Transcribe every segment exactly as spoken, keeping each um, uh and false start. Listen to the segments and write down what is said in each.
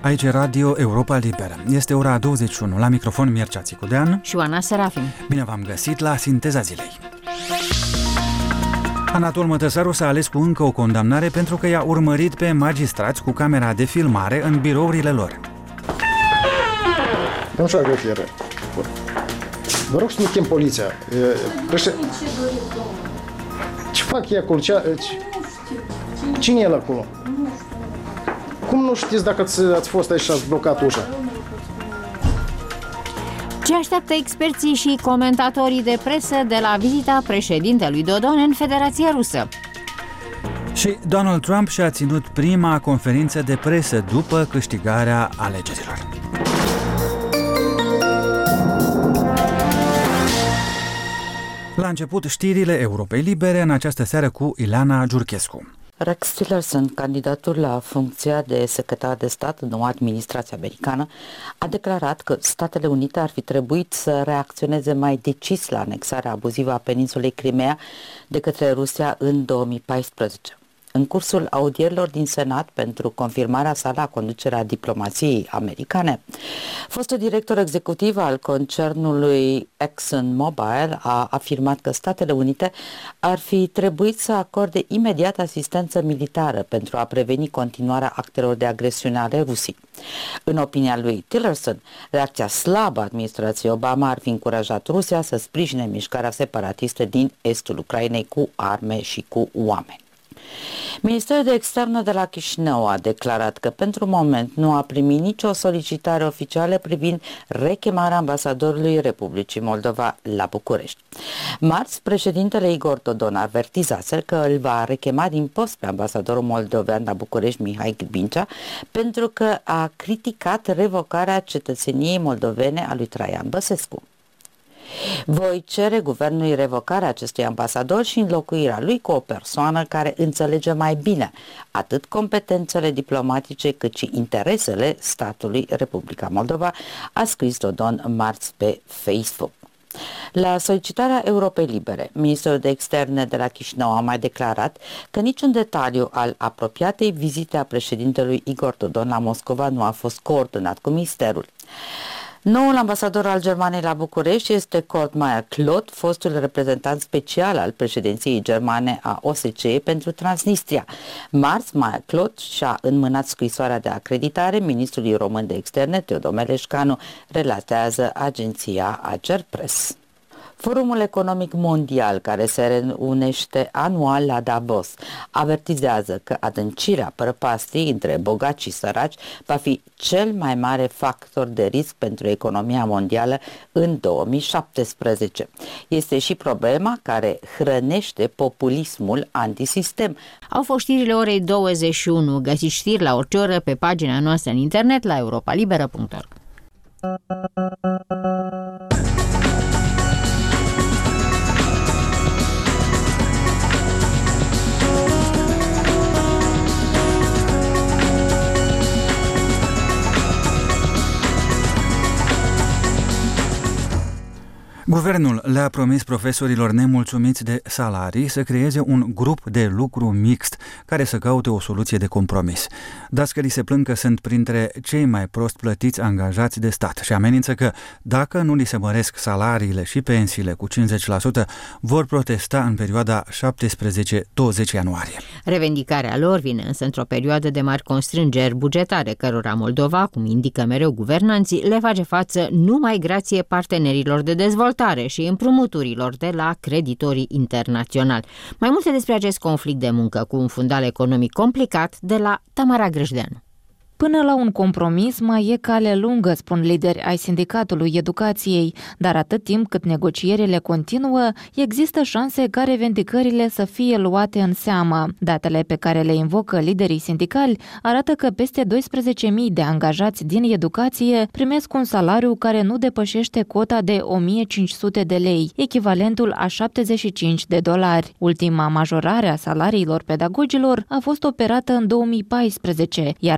Aici e Radio Europa Liberă. Este ora douăzeci și unu. La microfon Mircea Țicudean și Oana Serafim. Bine v-am găsit la Sinteza Zilei. Anatol Mătăsaru s-a ales cu încă o condamnare pentru că i-a urmărit pe magistrați cu camera de filmare în birourile lor. Domnul Șoargăfieră, vă rog să nu chem poliția. Președ... Ce fac ei acolo? Ce... Cine e el acolo? Cum nu știți dacă ați, ați fost aici și ați blocat ușa? Ce așteaptă experții și comentatorii de presă de la vizita președintelui Dodon în Federația Rusă? Și Donald Trump și-a ținut prima conferință de presă după câștigarea alegerilor. La început, știrile Europei Libere în această seară cu Ileana Giurchescu. Rex Tillerson, candidatul la funcția de secretar de stat în noua administrație americană, a declarat că Statele Unite ar fi trebuit să reacționeze mai decis la anexarea abuzivă a peninsulei Crimea de către Rusia în două mii paisprezece. În cursul audierilor din Senat pentru confirmarea sa la conducerea diplomației americane, fostul director executiv al concernului ExxonMobil a afirmat că Statele Unite ar fi trebuit să acorde imediat asistență militară pentru a preveni continuarea actelor de agresiune ale Rusiei. În opinia lui Tillerson, reacția slabă a administrației Obama ar fi încurajat Rusia să sprijine mișcarea separatistă din estul Ucrainei cu arme și cu oameni. Ministerul de Externe de la Chișinău a declarat că pentru moment nu a primit nicio solicitare oficială privind rechemarea ambasadorului Republicii Moldova la București. Marți, președintele Igor Dodon a avertizat că îl va rechema din post pe ambasadorul moldovean la București, Mihai Gbincea, pentru că a criticat revocarea cetățeniei moldovene a lui Traian Băsescu. Voi cere guvernului revocarea acestui ambasador și înlocuirea lui cu o persoană care înțelege mai bine atât competențele diplomatice cât și interesele statului Republica Moldova, a scris Dodon marți pe Facebook. La solicitarea Europei Libere, ministrul de externe de la Chișinău a mai declarat că niciun detaliu al apropiatei vizite a președintelui Igor Dodon la Moscova nu a fost coordonat cu ministerul. Noul ambasador al Germaniei la București este Kurt Meyer-Klodt, fostul reprezentant special al președinției germane a O S C E pentru Transnistria. Marți, Meyer-Klodt și-a înmânat scrisoarea de acreditare ministrului român de externe, Teodor Meleșcanu, relatează agenția Agerpres. Forumul Economic Mondial, care se reunește anual la Davos, avertizează că adâncirea prăpastiei între bogați și săraci va fi cel mai mare factor de risc pentru economia mondială în două mii șaptesprezece. Este și problema care hrănește populismul antisistem. Au fost știrile orei douăzeci și unu. Găsiți știri la orice oră pe pagina noastră în internet la europa liberă punct org. Guvernul le-a promis profesorilor nemulțumiți de salarii să creeze un grup de lucru mixt care să caute o soluție de compromis. Dascălii se plâng că sunt printre cei mai prost plătiți angajați de stat și amenință că dacă nu li se măresc salariile și pensiile cu cincizeci la sută, vor protesta în perioada șaptesprezece douăzeci ianuarie. Revendicarea lor vine însă într-o perioadă de mari constrângeri bugetare, cărora Moldova, cum indică mereu guvernanții, le face față numai grație partenerilor de dezvoltare și împrumuturilor de la creditorii internaționali. Mai multe despre acest conflict de muncă cu un fundal economic complicat de la Tamara Grăjdeanu. Până la un compromis mai e cale lungă, spun lideri ai Sindicatului Educației, dar atât timp cât negocierile continuă, există șanse ca revendicările să fie luate în seamă. Datele pe care le invocă liderii sindicali arată că peste doisprezece mii de angajați din educație primesc un salariu care nu depășește cota de o mie cinci sute de lei, echivalentul a șaptezeci și cinci de dolari. Ultima majorare a salariilor pedagogilor a fost operată în două mii paisprezece, iar între timp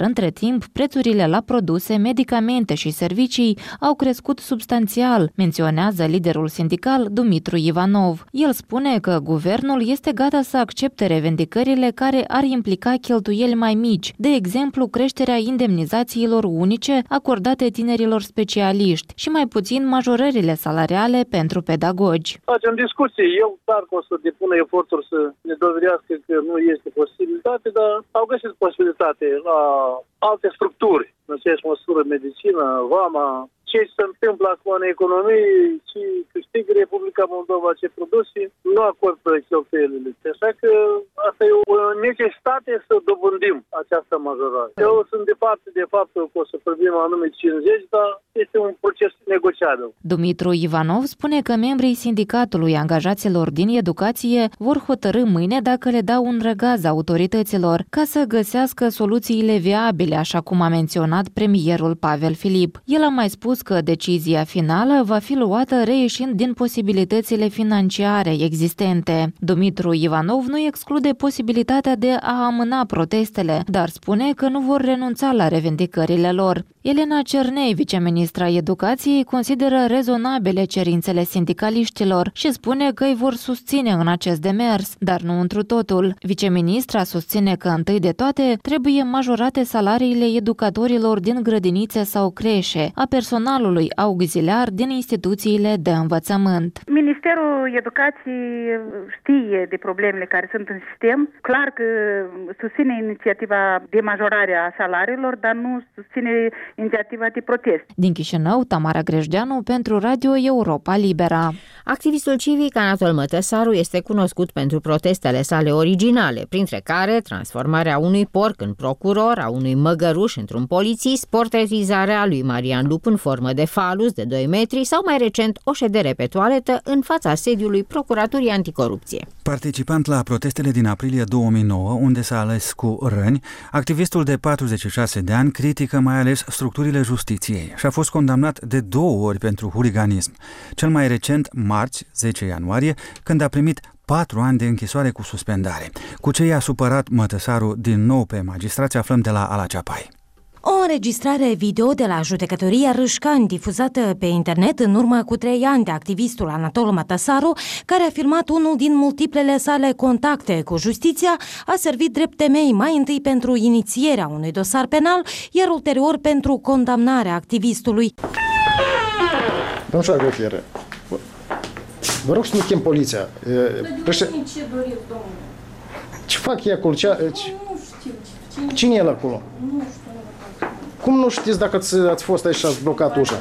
timp, prețurile la produse, medicamente și servicii au crescut substanțial, menționează liderul sindical Dumitru Ivanov. El spune că guvernul este gata să accepte revendicările care ar implica cheltuieli mai mici, de exemplu creșterea indemnizațiilor unice acordate tinerilor specialiști și mai puțin majorările salariale pentru pedagogi. Facem discuții. Eu clar că o să depună eforturi să ne dovedească că nu este posibilitate, dar au găsit posibilitate la alte structuri, în aceeași măsură medicină, vama. Ce se întâmplă acum în economie și câștigă Republica Moldova ce produse, nu acordă cheltuielile. Așa că asta e o necesitate să dobândim această majorare. Eu sunt departe de faptul că o să primim anume cincizeci, dar este un proces negociabil. Dumitru Ivanov spune că membrii sindicatului angajaților din educație vor hotărî mâine dacă le dau un răgaz autorităților ca să găsească soluțiile viabile, așa cum a menționat premierul Pavel Filip. El a mai spus că decizia finală va fi luată reieșind din posibilitățile financiare existente. Dumitru Ivanov nu exclude posibilitatea de a amâna protestele, dar spune că nu vor renunța la revendicările lor. Elena Cernei, viceministra Educației, consideră rezonabile cerințele sindicaliștilor și spune că îi vor susține în acest demers, dar nu întru totul. Viceministra susține că întâi de toate trebuie majorate salariile educatorilor din grădinițe sau creșe, a personalului auxiliar din instituțiile de învățământ. Ministerul Educației știe de problemele care sunt în sistem. Clar că susține inițiativa de majorare a salariilor, dar nu susține inițiativa de protest. Din Chișinău, Tamara Grejdeanu pentru Radio Europa Libera. Activistul civic Anatol Mătăsaru este cunoscut pentru protestele sale originale, printre care transformarea unui porc în procuror, a unui măgăruș într-un polițist, portretizarea lui Marian Lup în formă de falus de doi metri sau mai recent o ședere pe toaletă în fața sediului Procuraturii Anticorupție. Participant la protestele din aprilie două mii nouă, unde s-a ales cu răni, activistul de patruzeci și șase de ani critică mai ales structurile justiției și a fost condamnat de două ori pentru huliganism. Cel mai recent, marți, zece ianuarie, când a primit patru ani de închisoare cu suspendare. Cu ce i-a supărat Mătăsaru din nou pe magistrați aflăm de la Ala Ceapai. O înregistrare video de la judecătoria Râșcani, difuzată pe internet în urmă cu trei ani de activistul Anatol Mătăsaru, care a filmat unul din multiplele sale contacte cu justiția, a servit drept temei mai întâi pentru inițierea unui dosar penal, iar ulterior pentru condamnarea activistului. Domnul Șargăfieră, vă rog să nu chem poliția. Ce doriți, domnule? Ce fac ei acolo? Ce... Nu știu. Cine e el acolo? Nu știu. Cum nu știți dacă ați, ați fost aici și ați blocat ușa?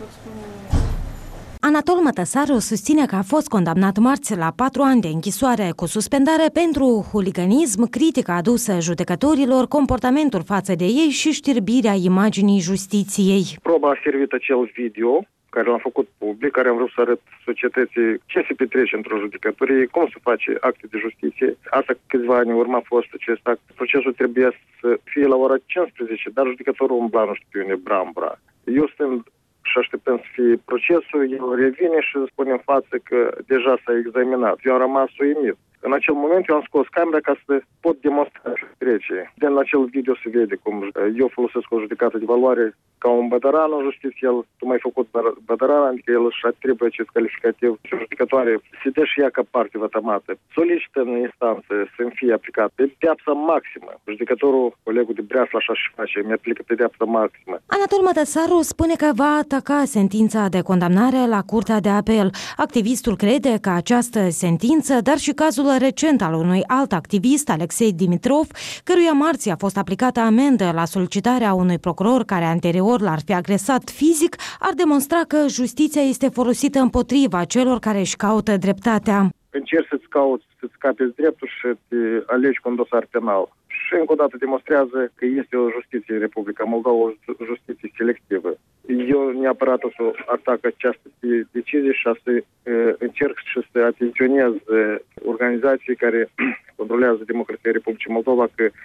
Anatol Mătăsaru susține că a fost condamnat marți la patru ani de închisoare cu suspendare pentru huliganism, critica adusă judecătorilor, comportamentul față de ei și știrbirea imaginii justiției. Proba a servit acel video care l-am făcut public, care am vrut să arăt societății ce se petrece într-o judecătorie, cum se face acte de justiție. Asta câțiva ani în urmă a fost acest act. Procesul trebuia să fie la ora cincisprezece, dar judecătorul umbla, nu știu, ne brambra. Eu stând și așteptăm să fie procesul, el revine și spune în față că deja s-a examinat. Eu am rămas uimit. În acel moment eu am scos camera ca să pot demonstra ce trece. Din acel video se vede cum eu folosesc o judecată de valoare ca un bădăran în justiție, el tu m-ai făcut bădăran, adică el își atribuie acest calificativ și judecătoare se dă și ea ca parte vătămată. Solicită în instanță să-mi fie aplicat pedeapsa maximă. Judecătorul, colegul de Breasla, așa și face, mi aplică pedeapsa maximă. Anatol Mătăsaru spune că va ataca sentința de condamnare la Curtea de Apel. Activistul crede că această sentință, dar și cazul recent al unui alt activist, Alexei Dimitrov, căruia marți a fost aplicată amendă la solicitarea unui procuror care anterior l-ar fi agresat fizic, ar demonstra că justiția este folosită împotriva celor care își caută dreptatea. Încerci să-ți cauți, să-ți capeți dreptul și te alegi cu un dosar penal. Și încă o dată demonstrează că este o justiție în Republica Moldova, o justiție selectivă. Eu neapărat o să atac această decizie și să încerc și să atenționez organizații care controlează democrația Republicii Moldova că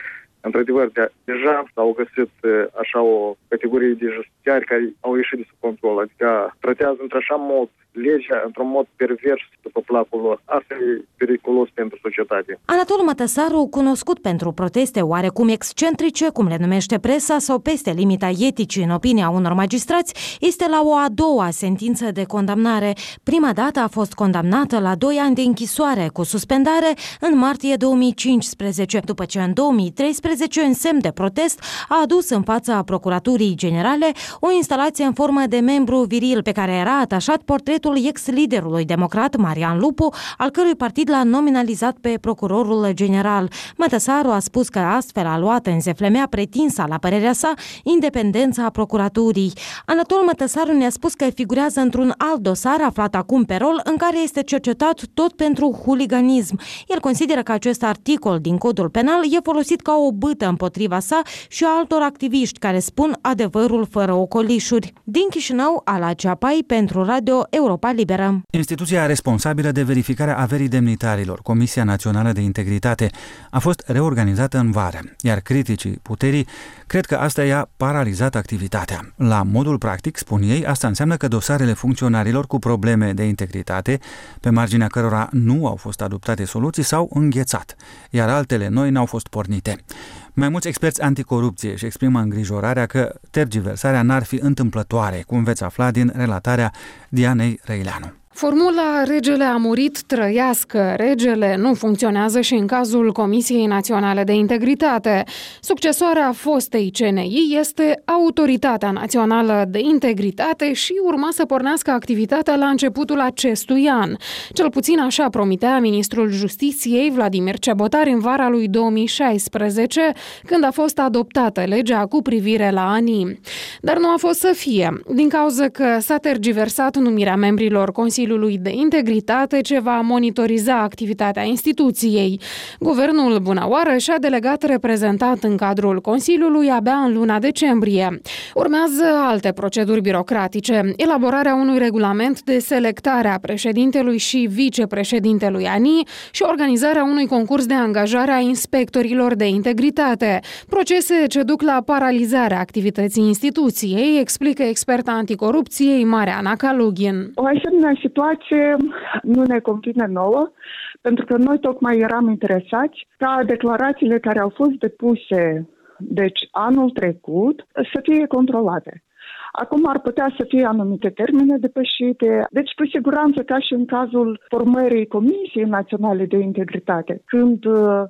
Într-adevăr, de, deja s-au găsit așa o categorie de justiciari care au ieșit de sub control, adică tratează într-așa mod legea într-un mod pervers după placul lor. Asta e periculos pentru societate. Anatol Mătăsaru, cunoscut pentru proteste oarecum excentrice, cum le numește presa, sau peste limita eticii în opinia unor magistrați, este la o a doua sentință de condamnare. Prima dată a fost condamnată la doi ani de închisoare cu suspendare în martie două mii cincisprezece, după ce în două mii treisprezece, în semn de protest, a adus în fața Procuraturii Generale o instalație în formă de membru viril pe care era atașat portretul ex-liderului democrat Marian Lupu, al cărui partid l-a nominalizat pe procurorul general. Mătăsaru a spus că astfel a luat în zeflemea pretinsa, la părerea sa, independența a procuraturii. Anatol Mătăsaru ne-a spus că figurează într-un alt dosar aflat acum pe rol, în care este cercetat tot pentru huliganism. El consideră că acest articol din Codul Penal e folosit ca o bâtă împotriva sa și a altor activiști care spun adevărul fără ocolișuri. Din Chișinău, Ala Ceapai, pentru Radio Europa Liberă. Instituția responsabilă de verificarea averii demnitarilor, Comisia Națională de Integritate, a fost reorganizată în vară, iar criticii puterii cred că asta i-a paralizat activitatea. La modul practic, spun ei, asta înseamnă că dosarele funcționarilor cu probleme de integritate, pe marginea cărora nu au fost adoptate soluții, s-au înghețat, iar altele noi n-au fost pornite. Mai mulți experți anticorupție își exprimă îngrijorarea că tergiversarea n-ar fi întâmplătoare, cum veți afla din relatarea Dianei Răileanu. Formula regele a murit, trăiască regele nu funcționează și în cazul Comisiei Naționale de Integritate. Succesoarea fostei C N I este Autoritatea Națională de Integritate și urma să pornească activitatea la începutul acestui an. Cel puțin așa promitea ministrul Justiției Vladimir Cebotari în vara lui două mii șaisprezece, când a fost adoptată legea cu privire la A N I. Dar nu a fost să fie, din cauza că s-a tergiversat numirea membrilor Consiliului de Integritate, ce va monitoriza activitatea instituției. Guvernul bunăoară și-a delegat reprezentant în cadrul Consiliului abia în luna decembrie. Urmează alte proceduri birocratice, elaborarea unui regulament de selectare a președintelui și vicepreședintelui A N I și organizarea unui concurs de angajare a inspectorilor de integritate. Procese ce duc la paralizarea activității instituției, explică experta anticorupției Mariana Kalugin. O asemenea situație nu ne convine nouă, pentru că noi tocmai eram interesați ca declarațiile care au fost depuse, deci anul trecut, să fie controlate. Acum ar putea să fie anumite termene depășite, deci cu siguranță ca și în cazul formării Comisiei Naționale de Integritate, când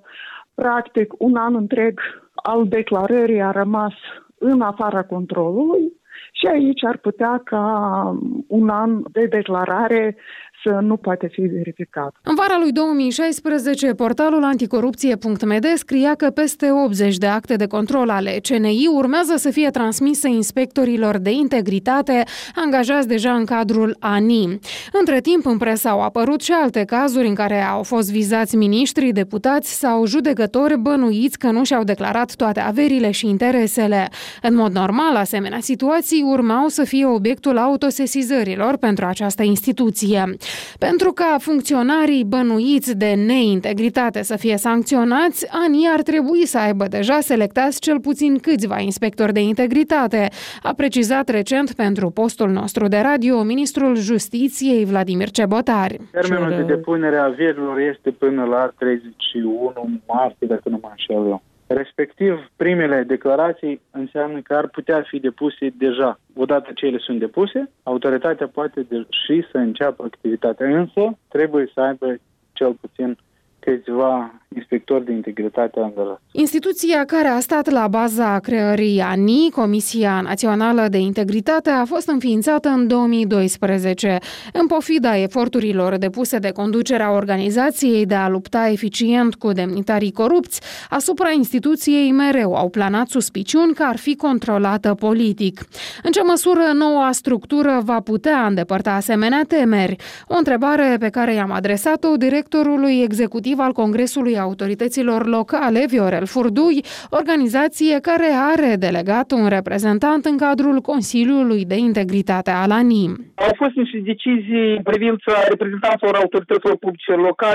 practic un an întreg al declarării a rămas în afara controlului, și aici ar putea ca un an de declarare să nu poate fi verificat. În vara lui două mii șaisprezece, portalul anticorupție punct m d scria că peste optzeci de acte de control ale C N I urmează să fie transmise inspectorilor de integritate angajați deja în cadrul A N I. Între timp, în presă au apărut și alte cazuri în care au fost vizați miniștri, deputați sau judecători bănuiți că nu și-au declarat toate averile și interesele. În mod normal, asemenea situații urmau să fie obiectul autosesizărilor pentru această instituție. Pentru ca funcționarii bănuiți de neintegritate să fie sancționați, A N I ar trebui să aibă deja selectați cel puțin câțiva inspectori de integritate, a precizat recent pentru postul nostru de radio ministrul Justiției Vladimir Cebotari. Termenul de depunere a averilor este până la treizeci și unu martie, dacă nu mă înșel eu. Respectiv, primele declarații înseamnă că ar putea fi depuse deja. Odată ce ele sunt depuse, autoritatea poate și să înceapă activitatea, însă trebuie să aibă cel puțin câțiva inspectori de integritate angajați. Instituția care a stat la baza creării A N I, Comisia Națională de Integritate, a fost înființată în două mii doisprezece. În pofida eforturilor depuse de conducerea organizației de a lupta eficient cu demnitarii corupți, asupra instituției mereu au planat suspiciuni că ar fi controlată politic. În ce măsură noua structură va putea îndepărta asemenea temeri? O întrebare pe care i-am adresat-o directorului executiv al Congresului Autorităților Locale, Viorel Furdui, organizație care are delegat un reprezentant în cadrul Consiliului de Integritate al A N I. Au fost niște decizii în privința reprezentanților autorităților publice locale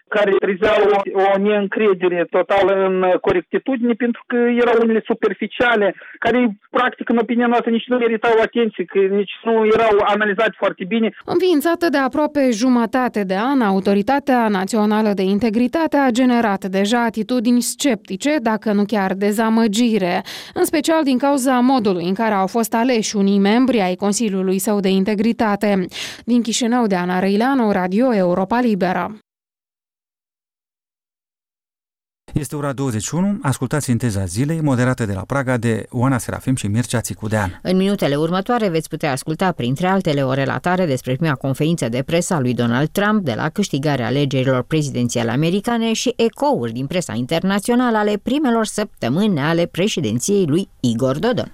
care trezeau o, o neîncredere totală în corectitudine, pentru că erau unele superficiale, care practic în opinia noastră nici nu meritau atenție, că nici nu erau analizate foarte bine. Înființată de aproape jumătate de an, Autoritatea Națională de Integritate a generat deja atitudini sceptice, dacă nu chiar dezamăgire, în special din cauza modului în care au fost aleși unii membri ai Consiliului său de Integritate. Din Chișinău, de Ana Răileanu, Radio Europa Liberă. Este ora douăzeci și unu, ascultați Sinteza Zilei, moderată de la Praga de Oana Serafim și Mircea Țicudean. În minutele următoare veți putea asculta, printre altele, o relatare despre prima conferință de presă a lui Donald Trump de la câștigarea alegerilor prezidențiale americane și ecouri din presa internațională ale primelor săptămâni ale președinției lui Igor Dodon.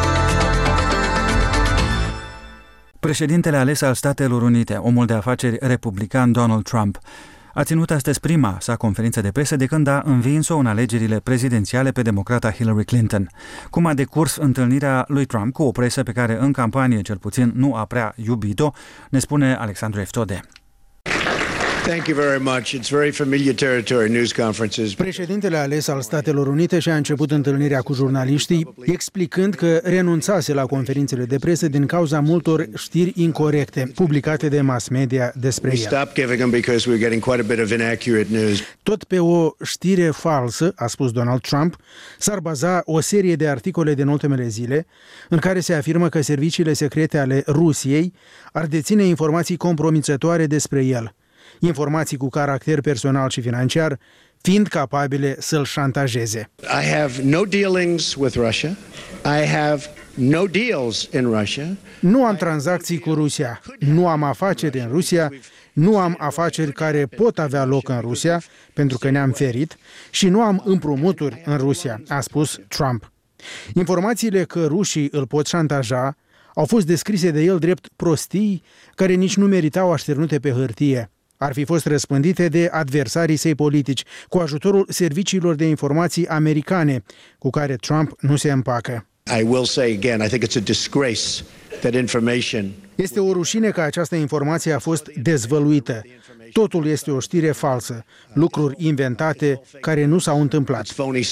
Președintele ales al Statelor Unite, omul de afaceri republican Donald Trump, a ținut astăzi prima sa conferință de presă de când a învins-o în alegerile prezidențiale pe democrata Hillary Clinton. Cum a decurs întâlnirea lui Trump cu o presă pe care în campanie cel puțin nu a prea iubit-o, ne spune Alexandru Eftode. Thank you very much. It's very familiar territory, news conferences. Președintele ales al Statelor Unite și-a început întâlnirea cu jurnaliștii, explicând că renunțase la conferințele de presă din cauza multor știri incorecte publicate de mass media despre el. Stop giving them because we're getting quite a bit of inaccurate news. Tot pe o știre falsă, a spus Donald Trump, s-ar baza o serie de articole din ultimele zile în care se afirmă că serviciile secrete ale Rusiei ar deține informații compromițătoare despre el. Informații cu caracter personal și financiar, fiind capabile să-l șantajeze. I have no dealings with Russia. I have no deals in Russia. Nu am tranzacții cu Rusia, nu am afaceri în Rusia, nu am afaceri care pot avea loc în Rusia, pentru că ne-am ferit, și nu am împrumuturi în Rusia, a spus Trump. Informațiile că rușii îl pot șantaja au fost descrise de el drept prostii care nici nu meritau așternute pe hârtie. Ar fi fost răspândite de adversarii săi politici, cu ajutorul serviciilor de informații americane, cu care Trump nu se împacă. I will say again, I think it's a disgrace that information. Este o rușine că această informație a fost dezvăluită. Totul este o știre falsă, lucruri inventate care nu s-au întâmplat.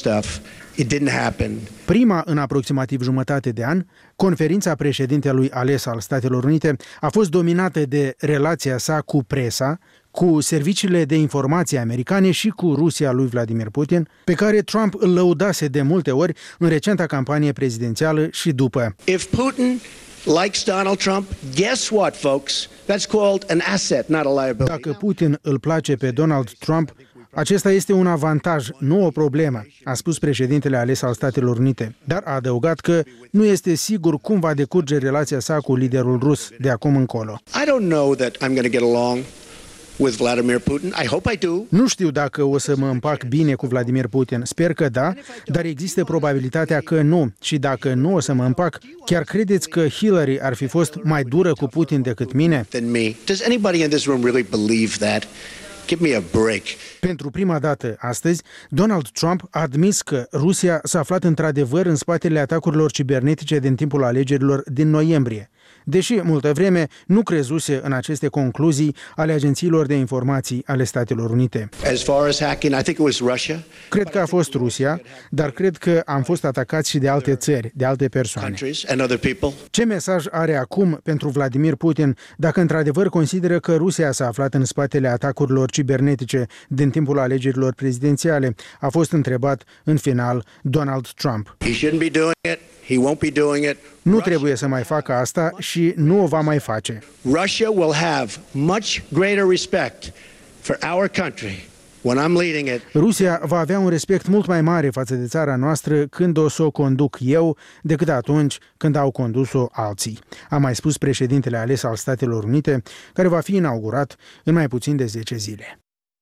Prima în aproximativ jumătate de an, conferința președintelui ales al Statelor Unite a fost dominată de relația sa cu presa, cu serviciile de informații americane și cu Rusia lui Vladimir Putin, pe care Trump îl lăudase de multe ori în recenta campanie prezidențială și după. If Putin likes Donald Trump, guess what, folks? That's called an asset, not a liability. Dacă Putin îl place pe Donald Trump, acesta este un avantaj, nu o problemă, a spus președintele ales al Statelor Unite, dar a adăugat că nu este sigur cum va decurge relația sa cu liderul rus de acum încolo. I don't know that I'm going to get along with Vladimir Putin. I hope I do. Nu știu dacă o să mă împac bine cu Vladimir Putin. Sper că da, dar există probabilitatea că nu. Și dacă nu o să mă împac, chiar credeți că Hillary ar fi fost mai dură cu Putin decât mine? Than me. Does anybody in this room really believe that? Give me a break. Pentru prima dată astăzi, Donald Trump a admis că Rusia s-a aflat într-adevăr în spatele atacurilor cibernetice din timpul alegerilor din noiembrie, deși multă vreme nu crezuse în aceste concluzii ale agențiilor de informații ale Statelor Unite. As far as hacking, I think it was Russia. Cred că a fost Rusia, dar cred că am fost atacați și de alte țări, de alte persoane. Ce mesaj are acum pentru Vladimir Putin dacă într-adevăr consideră că Rusia s-a aflat în spatele atacurilor cibernetice din timpul alegerilor prezidențiale? A fost întrebat în final Donald Trump. He shouldn't be doing it. He won't be doing it. Nu trebuie să mai facă asta și nu o va mai face. Russia will have much greater respect for our country when I'm leading it. Rusia va avea un respect mult mai mare față de țara noastră când o să o conduc eu decât atunci când au condus-o alții, a mai spus președintele ales al Statelor Unite, care va fi inaugurat în mai puțin de zece zile.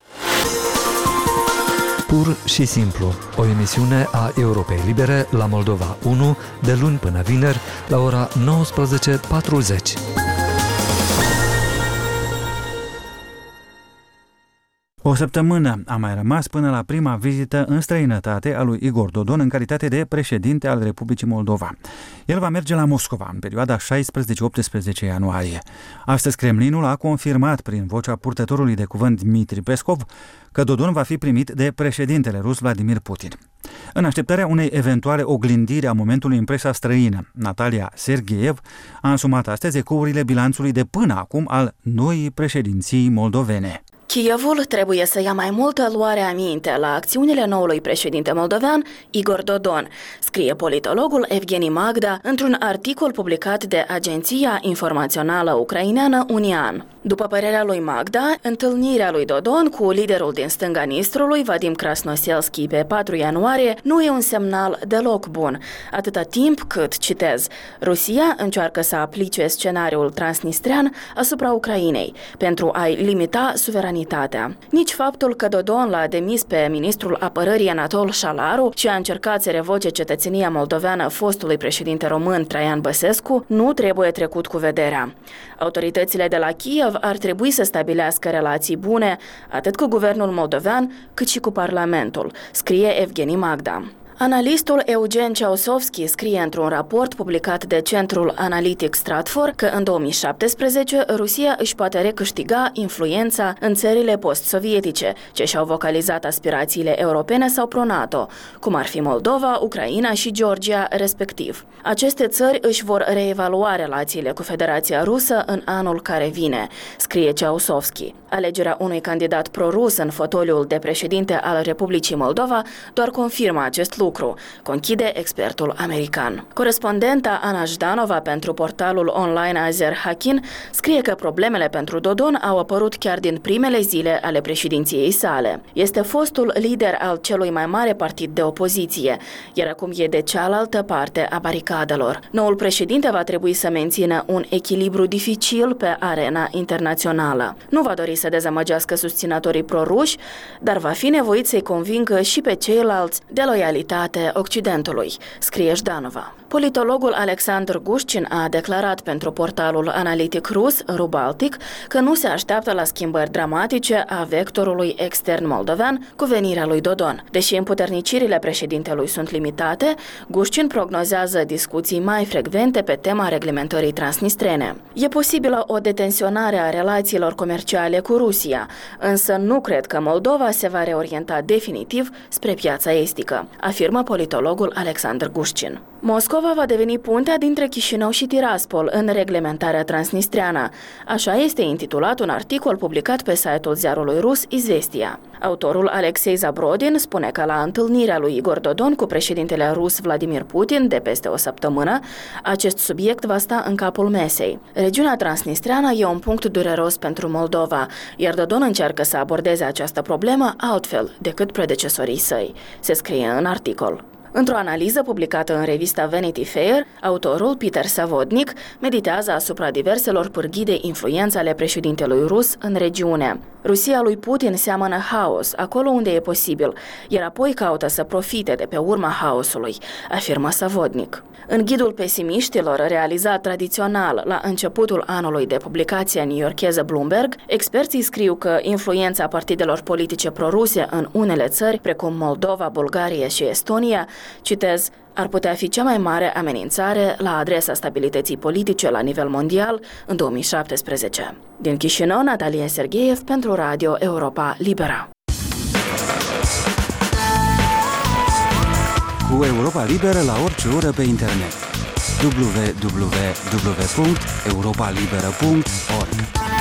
Pur și simplu, o emisiune a Europei Libere la Moldova unu, de luni până vineri, la ora nouăsprezece patruzeci. O săptămână a mai rămas până la prima vizită în străinătate a lui Igor Dodon în calitate de președinte al Republicii Moldova. El va merge la Moscova în perioada șaisprezece-optsprezece ianuarie. Astăzi Kremlinul a confirmat prin vocea purtătorului de cuvânt Dmitri Peskov că Dodon va fi primit de președintele rus Vladimir Putin. În așteptarea unei eventuale oglindiri a momentului în presa străină, Natalia Sergeev a însumat astăzi ecourile bilanțului de până acum al noii președinții moldovene. Kievul trebuie să ia mai multă luare aminte la acțiunile noului președinte moldovean, Igor Dodon, scrie politologul Evgeni Magda într-un articol publicat de agenția informațională ucraineană Unian. După părerea lui Magda, întâlnirea lui Dodon cu liderul din stânga Nistrului, Vadim Krasnoselski, pe patru ianuarie, nu e un semnal deloc bun, atâta timp cât, citez, Rusia încearcă să aplice scenariul transnistrean asupra Ucrainei pentru a-i limita suveranitatea. Nici faptul că Dodon l-a demis pe ministrul apărării Anatol Șalaru și a încercat să revoce cetățenia moldoveană fostului președinte român Traian Băsescu nu trebuie trecut cu vederea. Autoritățile de la Kiev ar trebui să stabilească relații bune atât cu guvernul moldovean cât și cu Parlamentul, scrie Evgeni Magda. Analistul Eugen Ceausovski scrie într-un raport publicat de Centrul Analitic Stratfor că în două mii șaptesprezece Rusia își poate recâștiga influența în țările post-sovietice, ce și-au vocalizat aspirațiile europene sau pro-NATO, cum ar fi Moldova, Ucraina și Georgia, respectiv. Aceste țări își vor reevalua relațiile cu Federația Rusă în anul care vine, scrie Ceausovski. Alegerea unui candidat pro-rus în fotoliul de președinte al Republicii Moldova doar confirmă acest lucru, conchide expertul american. Corespondenta Ana Jdanova pentru portalul online Azer Hakin scrie că problemele pentru Dodon au apărut chiar din primele zile ale președinției sale. Este fostul lider al celui mai mare partid de opoziție, iar acum e de cealaltă parte a baricadelor. Noul președinte va trebui să mențină un echilibru dificil pe arena internațională. Nu va dori să dezamăgească susținătorii proruși, dar va fi nevoit să-i convingă și pe ceilalți de loialitate Occidentului, scrie Jdanova. Politologul Alexandru Gușcin a declarat pentru portalul analitic rus Rubaltic că nu se așteaptă la schimbări dramatice a vectorului extern moldovean cu venirea lui Dodon. Deși împuternicirile președintelui sunt limitate, Gușcin prognozează discuții mai frecvente pe tema reglementării transnistrene. E posibilă o detensionare a relațiilor comerciale cu Rusia, însă nu cred că Moldova se va reorienta definitiv spre piața estică, afirmă politologul Alexandru Gușcin. Moscova va deveni puntea dintre Chișinău și Tiraspol în reglementarea transnistreană. Așa este intitulat un articol publicat pe site-ul ziarului rus Izvestia. Autorul Alexei Zabrodin spune că la întâlnirea lui Igor Dodon cu președintele rus Vladimir Putin de peste o săptămână, acest subiect va sta în capul mesei. Regiunea transnistreană e un punct dureros pentru Moldova, iar Dodon încearcă să abordeze această problemă altfel decât predecesorii săi, se scrie în articol. Într-o analiză publicată în revista Vanity Fair, autorul Peter Savodnik meditează asupra diverselor pârghii de influență ale președintelui rus în regiune. Rusia lui Putin seamănă haos acolo unde e posibil, iar apoi caută să profite de pe urma haosului, afirmă Savodnik. În ghidul pesimiștilor, realizat tradițional la începutul anului de publicația newyorkeză Bloomberg, experții scriu că influența partidelor politice proruse în unele țări, precum Moldova, Bulgaria și Estonia, citez, ar putea fi cea mai mare amenințare la adresa stabilității politice la nivel mondial în două mii șaptesprezece. Din Chișinău, Natalia Sergeev pentru Radio Europa Liberă. Cu Europa Liberă la orice oră pe internet. w w w punct europa liberă punct org.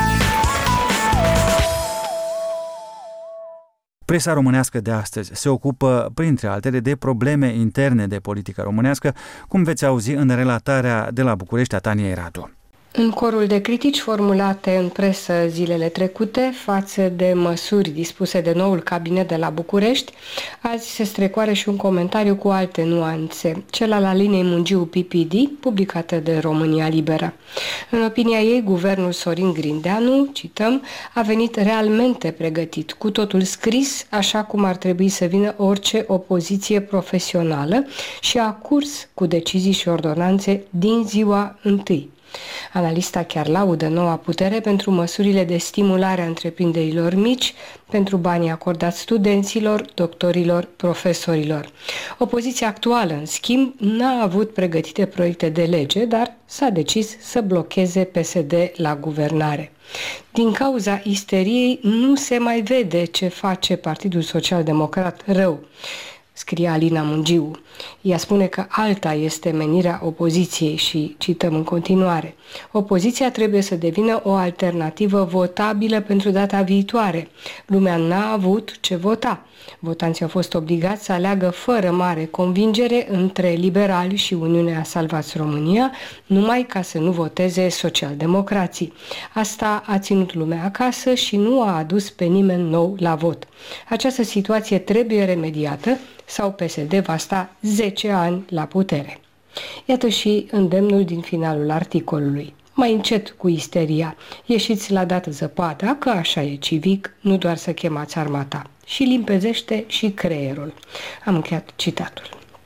Presa românească de astăzi se ocupă, printre altele, de probleme interne de politică românească, cum veți auzi în relatarea de la București a Taniei Radu. În corul de critici formulate în presă zilele trecute față de măsuri dispuse de noul cabinet de la București, azi se strecoare și un comentariu cu alte nuanțe, cel al Alinei Mungiu P P D, publicată de România Liberă. În opinia ei, guvernul Sorin Grindeanu, cităm, a venit realmente pregătit, cu totul scris, așa cum ar trebui să vină orice opoziție profesională și a curs cu decizii și ordonanțe din ziua întâi. Analista chiar laudă noua putere pentru măsurile de stimulare a întreprinderilor mici, pentru banii acordați studenților, doctorilor, profesorilor. Opoziția actuală, în schimb, n-a avut pregătite proiecte de lege, dar s-a decis să blocheze P S D la guvernare. Din cauza isteriei nu se mai vede ce face Partidul Social Democrat rău, scrie Alina Mungiu. Ea spune că alta este menirea opoziției și cităm în continuare: opoziția trebuie să devină o alternativă votabilă pentru data viitoare. Lumea n-a avut ce vota. Votanții au fost obligați să aleagă fără mare convingere între liberali și Uniunea Salvați România, numai ca să nu voteze socialdemocrații. Asta a ținut lumea acasă și nu a adus pe nimeni nou la vot. Această situație trebuie remediată sau P S D va sta zece ani la putere. Iată și îndemnul din finalul articolului: mai încet cu isteria, ieșiți la dată zăpada, că așa e civic, nu doar să chemați armata. Și limpezește și creierul. Am încheiat citatul.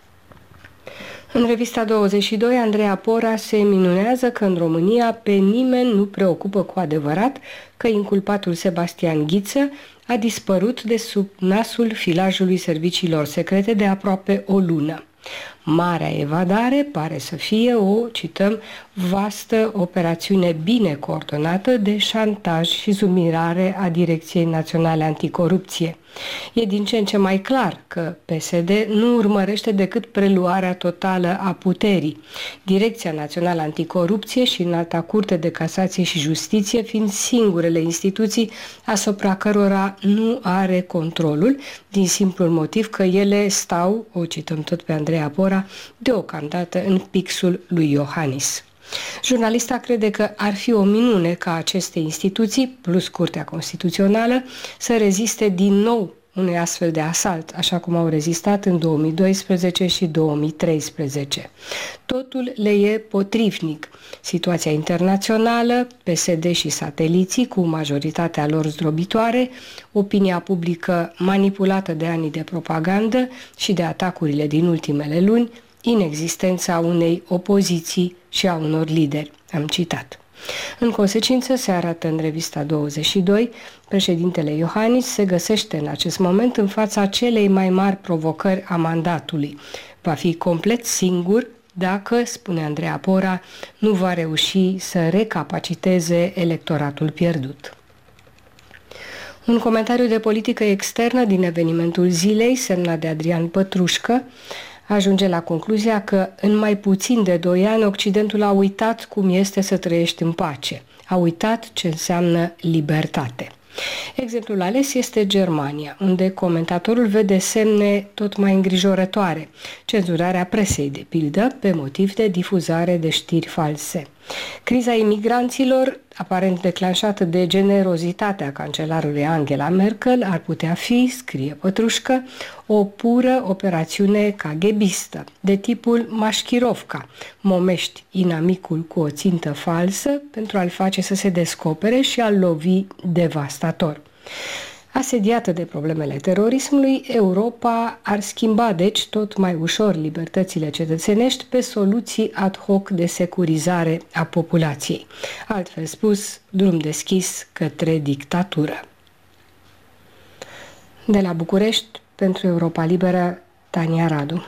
În revista douăzeci și doi, Andreea Pora se minunează că în România pe nimeni nu preocupă cu adevărat că inculpatul Sebastian Ghiță a dispărut de sub nasul filajului serviciilor secrete de aproape o lună. Marea evadare pare să fie o, cităm, vastă operațiune bine coordonată de șantaj și subminare a Direcției Naționale Anticorupție. E din ce în ce mai clar că P S D nu urmărește decât preluarea totală a puterii. Direcția Națională Anticorupție și Înalta Curte de Casație și Justiție fiind singurele instituții asupra cărora nu are controlul, din simplul motiv că ele stau, o cităm tot pe Andreea Pora, deocamdată în pixul lui Iohannis. Jurnalista crede că ar fi o minune ca aceste instituții, plus Curtea Constituțională, să reziste din nou unui astfel de asalt, așa cum au rezistat în două mii doisprezece și două mii treisprezece. Totul le e potrivnic. Situația internațională, P S D și sateliții cu majoritatea lor zdrobitoare, opinia publică manipulată de anii de propagandă și de atacurile din ultimele luni, inexistența unei opoziții și a unor lideri. Am citat. În consecință, se arată în revista douăzeci și doi, președintele Iohannis se găsește în acest moment în fața celei mai mari provocări a mandatului. Va fi complet singur dacă, spune Andreea Pora, nu va reuși să recapaciteze electoratul pierdut. Un comentariu de politică externă din evenimentul zilei, semnat de Adrian Pătrușcă, ajunge la concluzia că în mai puțin de doi ani Occidentul a uitat cum este să trăiești în pace. A uitat ce înseamnă libertate. Exemplul ales este Germania, unde comentatorul vede semne tot mai îngrijorătoare. Cenzurarea presei, de pildă, pe motiv de difuzare de știri false. Criza imigranților, aparent declanșată de generozitatea cancelarului Angela Merkel, ar putea fi, scrie Pătrușcă, o pură operațiune caghebistă, de tipul Mașchirovca. Momești inamicul cu o țintă falsă pentru a-l face să se descopere și a-l lovi devastator. Asediată de problemele terorismului, Europa ar schimba deci tot mai ușor libertățile cetățenești pe soluții ad hoc de securizare a populației. Altfel spus, drum deschis către dictatură. De la București, pentru Europa Liberă, Tania Radu.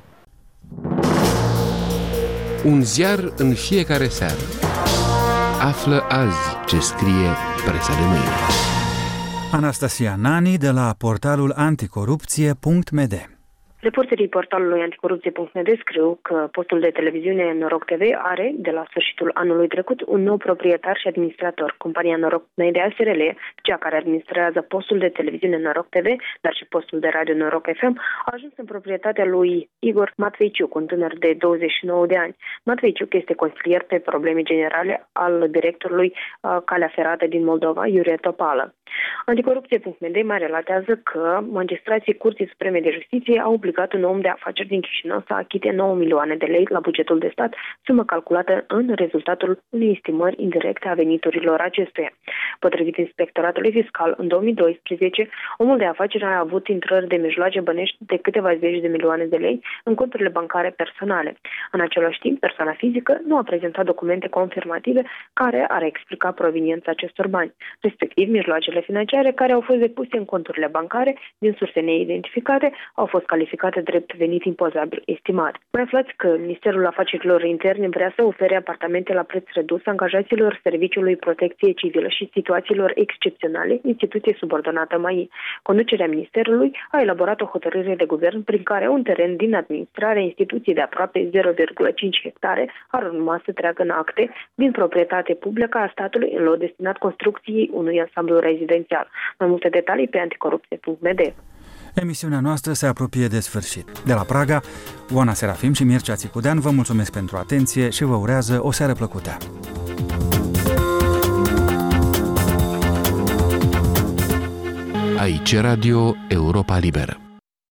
Un ziar în fiecare seară. Află azi ce scrie presa de mâine. Anastasia Nani de la portalul anticorupție punct m d. Reporterii portalului anticorupție punct m d scriu că postul de televiziune Noroc T V are, de la sfârșitul anului trecut, un nou proprietar și administrator. Compania Noroc Media S R L, cea care administrează postul de televiziune Noroc T V, dar și postul de radio Noroc F M, a ajuns în proprietatea lui Igor Matveiciuc, un tânăr de douăzeci și nouă de ani. Matveiciuc este consilier pe probleme generale al directorului uh, Calea Ferată din Moldova, Iurie Topală. Anticorupție punct m d mai relatează că magistrații Curții Supreme de Justiție au obligat un om de afaceri din Chișinău să achite nouă milioane de lei la bugetul de stat, sumă calculată în rezultatul unei estimări indirecte a veniturilor acestuia. Potrivit Inspectoratului Fiscal, în două mii doisprezece, omul de afaceri a avut intrări de mijloace bănești de câteva zeci de milioane de lei în conturile bancare personale. În același timp, persoana fizică nu a prezentat documente confirmative care ar explica proveniența acestor bani, respectiv mijloacele financiare care au fost depuse în conturile bancare din surse neidentificate au fost calificate drept venit impozabil estimat. Mai aflați că Ministerul Afacerilor Interne vrea să ofere apartamente la preț redus angajaților Serviciului Protecție Civilă și situațiilor excepționale, instituție subordonată M A I. Conducerea Ministerului a elaborat o hotărâre de guvern prin care un teren din administrarea instituției de aproape zero virgulă cinci hectare ar urma să treacă în acte din proprietate publică a statului în lot destinat construcției unui ansamblu rezidențial. Mai multe detalii pe anticorupție punct m d. Emisiunea noastră se apropie de sfârșit. De la Praga, Oana Serafim și Mircea Țicudean vă mulțumesc pentru atenție și vă urează o seară plăcută. Aici Radio Europa Liberă.